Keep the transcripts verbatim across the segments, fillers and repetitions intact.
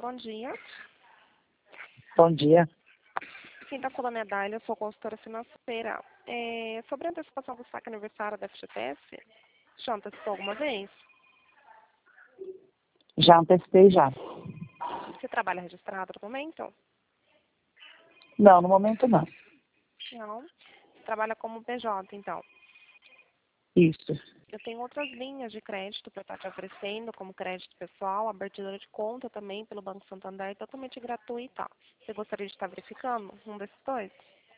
bom dia. Bom dia. Quem está falando é a Dália, eu sou consultora financeira. É, sobre a antecipação do saque aniversário da F G T S, já antecipou alguma vez? Já antecipei já. Você trabalha registrado no momento? Não, no momento não. Não. Você trabalha como P J, então. Isso. Eu tenho outras linhas de crédito para estar te oferecendo, como crédito pessoal, abertura de conta também pelo Banco Santander, totalmente gratuita. Você gostaria de estar verificando um desses dois?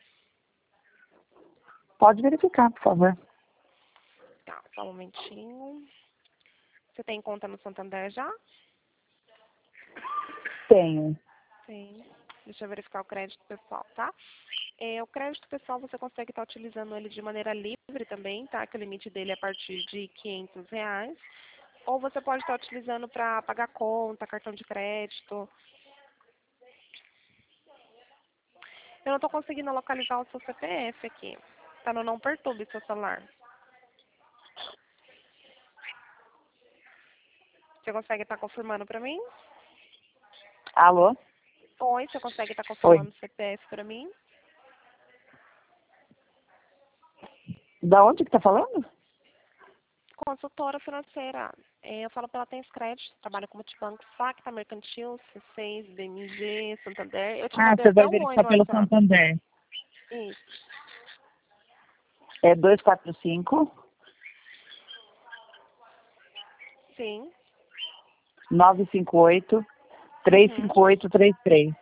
Pode verificar, por favor. Tá, só um momentinho. Você tem conta no Santander já? Tenho. Sim. Deixa eu verificar o crédito pessoal, tá? É, o crédito pessoal você consegue estar utilizando ele de maneira livre também, tá? Que o limite dele é a partir de quinhentos reais. Ou você pode estar utilizando para pagar conta, cartão de crédito. Eu não estou conseguindo localizar o seu C P F aqui. Tá no não perturbe seu celular. Você consegue estar confirmando para mim? Alô? Oi, você consegue estar Oi. confirmando o C P F para mim? Da onde que tá falando? Consultora financeira. É, eu falo pela Tens Crédito, trabalho com multibanco, Facta, Mercantil, C seis, B M G, Santander. Eu te Ah, mandei você até vai um oi verificar no pelo WhatsApp. Santander. Isso. É dois quatro cinco, Sim. nove cinco oito, três Uhum. cinco oito três três.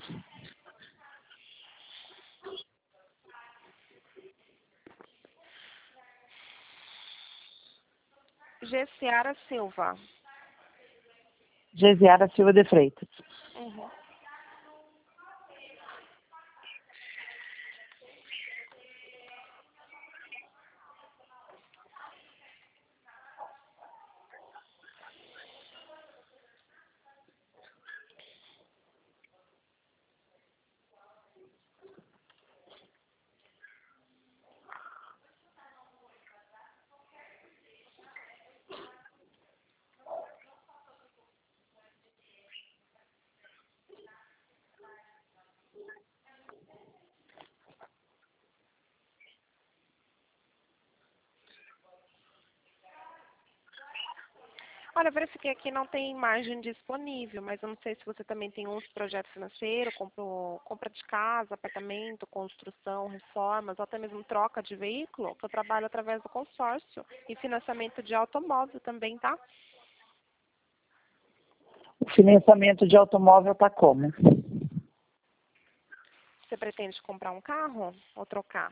Gessiara Silva. Gesiara Silva de Freitas. Uhum. Olha, eu verifiquei aqui, não tem margem disponível, mas eu não sei se você também tem outro projeto financeiro, compro, compra de casa, apartamento, construção, reformas, ou até mesmo troca de veículo, que eu trabalho através do consórcio e financiamento de automóvel também, tá? O financiamento de automóvel tá como? Você pretende comprar um carro ou trocar?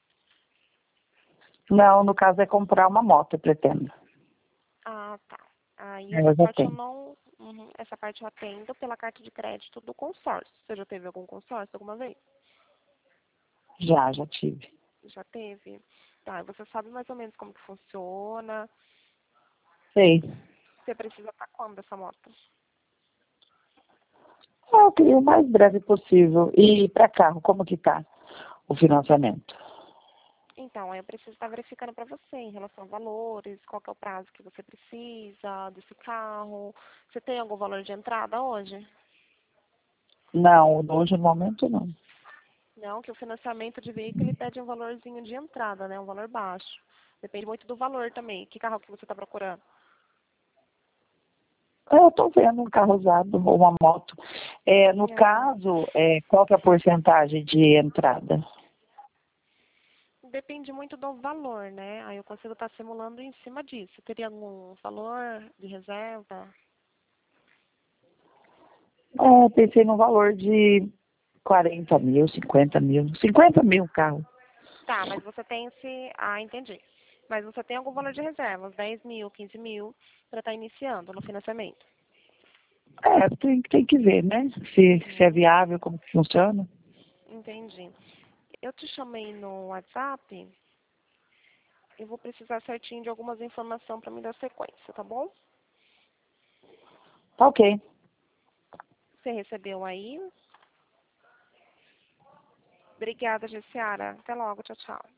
Não, no caso é comprar uma moto, eu pretendo. Ah, tá. Aí essa Eu já parte eu tenho. não. Uhum, essa parte eu atendo pela carta de crédito do consórcio. Você já teve algum consórcio alguma vez? Já, já tive. Já teve? Tá, e você sabe mais ou menos como que funciona. Sei. Você precisa estar quando dessa moto? Eu queria o mais breve possível. E para carro, como que tá o financiamento? Então, aí eu preciso estar verificando para você em relação a valores, qual que é o prazo que você precisa desse carro. Você tem algum valor de entrada hoje? Não, hoje no momento não. Não, que o financiamento de veículo ele pede um valorzinho de entrada, né? Um valor baixo. Depende muito do valor também. Que carro que você está procurando? Eu estou vendo um carro usado ou uma moto. É, no Ah, caso, é, qual que é a porcentagem de entrada? depende muito do valor, né? Aí eu consigo estar simulando em cima disso. Teria algum valor de reserva? É, pensei no valor de quarenta mil, cinquenta mil. cinquenta mil o carro. Tá, mas você tem esse... Ah, entendi. Mas você tem algum valor de reserva, uns dez mil, quinze mil, para estar iniciando no financiamento? É, tem, tem que ver, né? Se, se é Hum, viável, como que funciona. entendi. Eu te chamei no WhatsApp. Eu vou precisar certinho de algumas informações para me dar sequência, tá bom? Tá ok. Você recebeu aí? Obrigada, Gessiara. Até logo. Tchau, tchau.